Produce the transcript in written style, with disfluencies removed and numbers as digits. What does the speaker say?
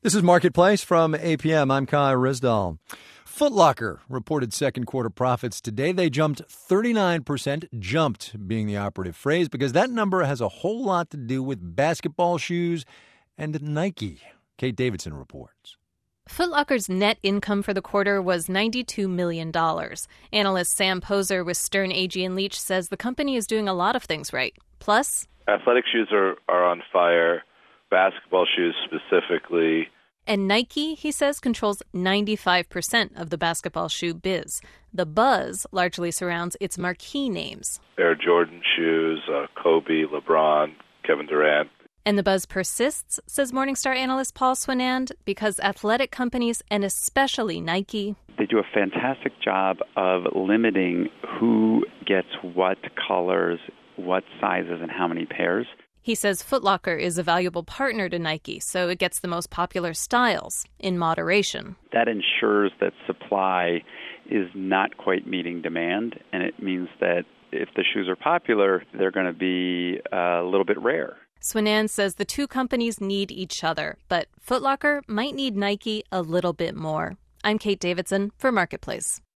This is Marketplace from APM. I'm Kai Rizdal. Foot Locker reported second quarter profits today. They jumped 39%, jumped being the operative phrase, because that number has a whole lot to do with basketball shoes and Nike. Kate Davidson reports. Foot Locker's net income for the quarter was $92 million. Analyst Sam Poser with Stern, Agee & Leach says the company is doing a lot of things right. Plus, athletic shoes are on fire, basketball shoes specifically. And Nike, he says, controls 95% of the basketball shoe biz. The buzz largely surrounds its marquee names. Air Jordan shoes, Kobe, LeBron, Kevin Durant. And the buzz persists, says Morningstar analyst Paul Swinand, because athletic companies, and especially Nike, they do a fantastic job of limiting who gets what colors, what sizes, and how many pairs. He says Foot Locker is a valuable partner to Nike, so it gets the most popular styles in moderation. That ensures that supply is not quite meeting demand, and it means that if the shoes are popular, they're going to be a little bit rare. Swinand says the two companies need each other, but Foot Locker might need Nike a little bit more. I'm Kate Davidson for Marketplace.